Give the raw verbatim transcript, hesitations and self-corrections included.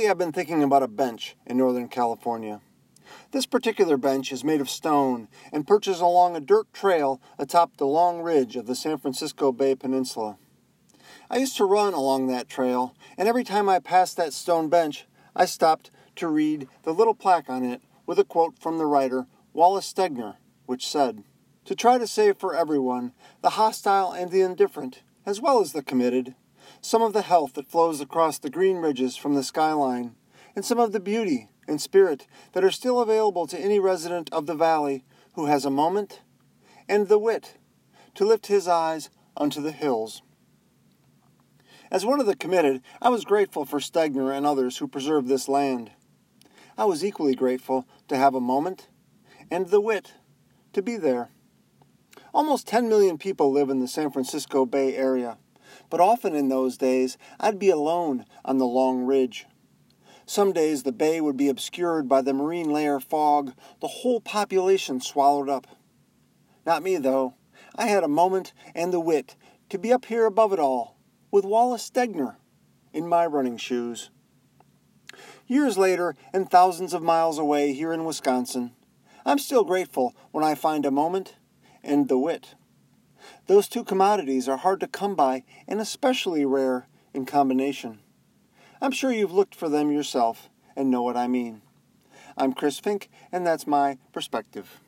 Lately I've been thinking about a bench in Northern California. This particular bench is made of stone and perches along a dirt trail atop the long ridge of the San Francisco Bay Peninsula. I used to run along that trail, and every time I passed that stone bench, I stopped to read the little plaque on it with a quote from the writer Wallace Stegner, which said, "To try to save for everyone, the hostile and the indifferent, as well as the committed, some of the health that flows across the green ridges from the skyline, and some of the beauty and spirit that are still available to any resident of the valley who has a moment, and the wit to lift his eyes unto the hills." As one of the committed, I was grateful for Stegner and others who preserved this land. I was equally grateful to have a moment, and the wit to be there. Almost ten million people live in the San Francisco Bay Area, but often in those days I'd be alone on the long ridge. Some days the bay would be obscured by the marine layer fog, the whole population swallowed up. Not me, though. I had a moment and the wit to be up here above it all, with Wallace Stegner in my running shoes. Years later, and thousands of miles away here in Wisconsin, I'm still grateful when I find a moment and the wit. Those two commodities are hard to come by and especially rare in combination. I'm sure you've looked for them yourself and know what I mean. I'm Chris Fink, and that's my perspective.